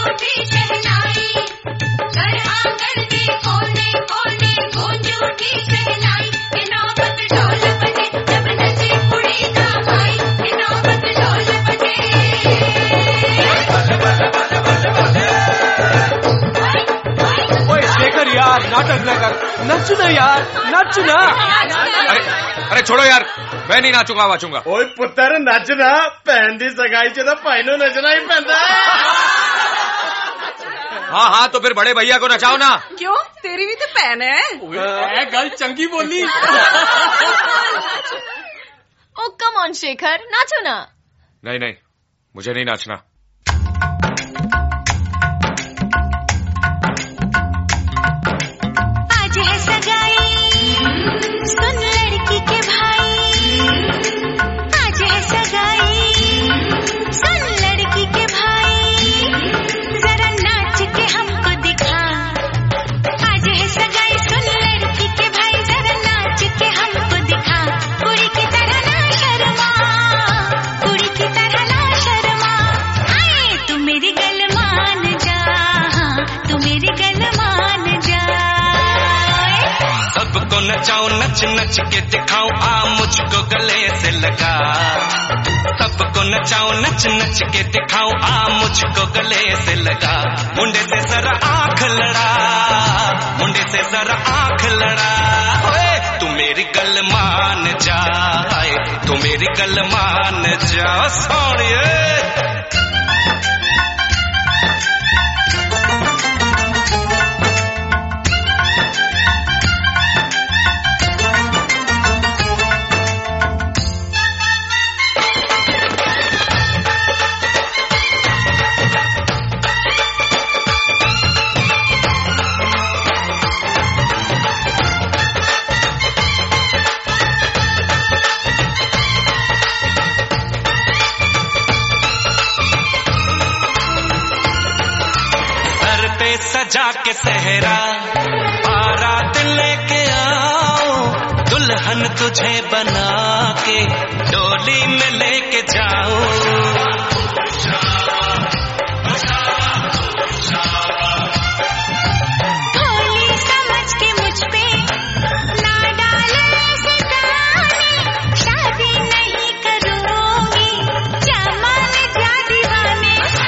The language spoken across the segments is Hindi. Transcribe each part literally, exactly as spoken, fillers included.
उठी शहनाई, घर आंगन के कोने कोने गूंज उठी शहनाई, ये नौबत ढोल बजे जब नचे कुड़ी ना भाई, ये नौबत ढोल बजे। ओए शेखर यार, नाटक न कर, नच ना यार, नच ना। अरे अरे छोड़ो यार, मैं नहीं नाचूंगा वाचूंगा। ओए पुत्र नचना, भैन दी सगाई च तो भाई नूं नचना ही पैंदा। हाँ हाँ तो फिर बड़े भैया को नचाओ ना। क्यों, तेरी भी तो भैन है। गल चंगी बोली। ओ कम ऑन शेखर, नाचो ना। नहीं नहीं, मुझे नहीं नाचना। आज है सगाई, सुन लड़की के भाई, आज है सगाई, सुन लड़की के भाई, जरा नाच के हमको दिखा। आज है सगाई, सुन लड़की के भाई, जरा नाच के हमको दिखा। कुड़ी की तरह ना शर्मा, कुड़ी की तरह ना शर्मा, आए तू मेरी गल मान जा, तू मेरी गल मान जा। सबको नचाओ, नच नच के दिखाओ, आ मुझको गले से लगा। सबको नचाओ, नच नच के दिखाओ, आ मुझको गले से लगा। मुंडे से जरा आंख लड़ा, मुंडे से जरा आंख लड़ा। ओए तू मेरी गल मान जा, तू मेरी गल मान जा सोनिए। सजा के सहरा बारात लेके आओ, दुल्हन तुझे बना के डोली में लेके जाओ। भोली समझ के मुझ पे ना डाले ऐसे ताने, शादी नहीं करूंगी, जमाने जा दीवाने।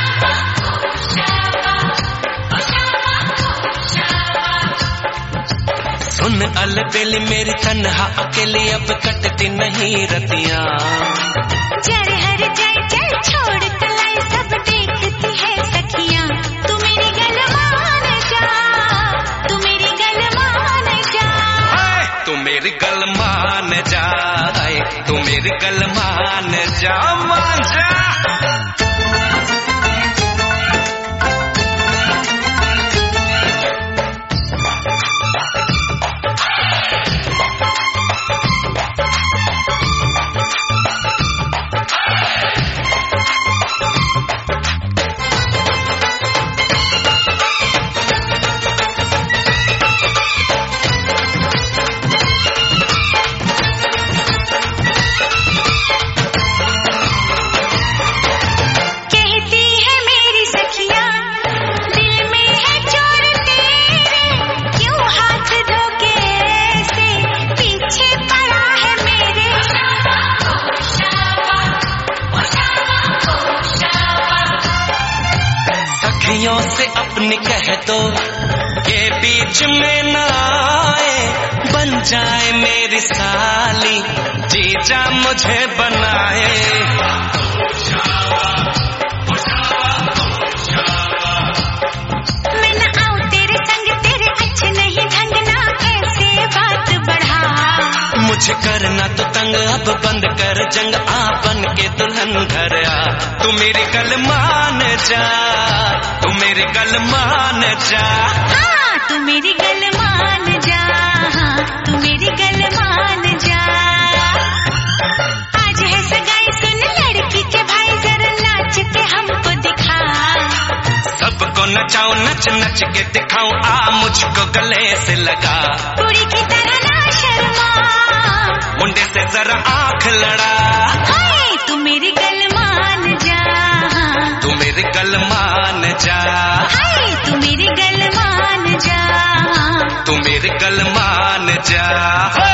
सुन अलबेली मेरी तन्हा अकेली, अब कटती नहीं रतियां। जर हर जाए चल छोड़ कलाई, सब देखती है सखियां। तू मेरी गल मान जा, तू मेरी गल मान जा, तू मेरी गल मान जा, तू मेरी गल मान जा, मान जा। से अपनी कह दो के बीच में न आए, बन जाए मेरी साली, जीजा मुझे बनाए। मैं न आऊं तेरे संग, तेरे अच्छे नहीं ढंग, ना ऐसे बात बढ़ा। मुझे करना तो तंग, अब बंद कर जंग, आ बन के दुल्हन घर आ। तू मेरी गल मान जा, तू मेरी गल मान जा, हाँ तू मेरी गल मान जा, हाँ तू मेरी गल मान जा। आज है सगाई, सुन लड़की के भाई, जरा नाच के हमको दिखा। सबको नचाओ, नच नच के दिखाओ, आ मुझको गले से लगा। कुड़ी की तरह ना शर्मा, मुंडे से जरा आंख लड़ा। हाय तू मेरी गल मान जा, तू मेरी मेरे गल मान जा, हाय तू मेरे गल मान जा, तू मेरे गल मान जा।